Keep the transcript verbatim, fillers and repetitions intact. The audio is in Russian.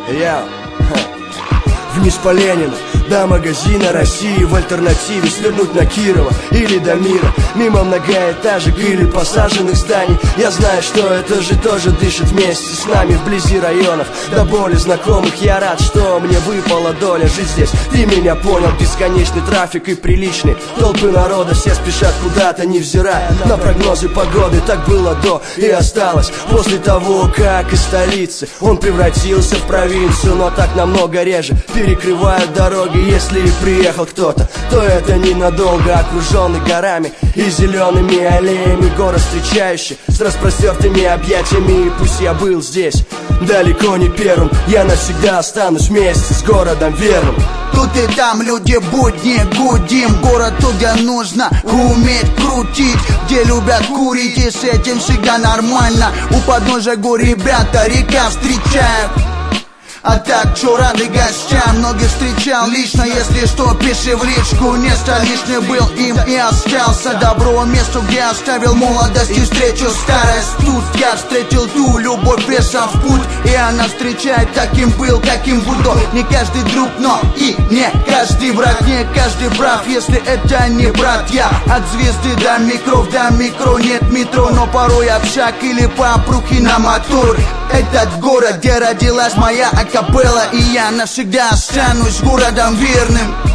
Я вниз по Ленина, до магазина России, в альтернативе свернуть на Кирова или до Мира, мимо многоэтажек или посаженных зданий. Я знаю, что это же тоже дышит вместе с нами вблизи районов, до боли знакомых. Я рад, что мне выпала доля жить здесь. Ты меня понял, бесконечный трафик и приличный толпы народа, все спешат куда-то, невзирая на прогнозы погоды. Так было до и осталось после того, как из столицы он превратился в провинцию. Но так намного реже перекрывают дороги. Если и приехал кто-то, то это ненадолго. Окруженный горами и зелеными аллеями, город встречающий с распростертыми объятиями. И пусть я был здесь далеко не первым, я навсегда останусь вместе с городом верным. Тут и там люди будни гудим. Город, где нужно уметь крутить, где любят курить, и с этим всегда нормально. У подножия гор ребята река встречают. А так, чё, рады гостям, многих встречал лично. Если что, пиши в личку, не столичный был им и остался. Добро месту, где оставил молодость и встречу старость. Тут я встретил ту любовь лесом в путь, и она встречает таким был, каким буду. Не каждый друг, но и не каждый брат, не каждый прав, если это не братья. От звезды до микров, до микро нет метро, но порой общак или попрухи на мотор. Этот город, где родилась моя акапелла, и я навсегда останусь городом верным.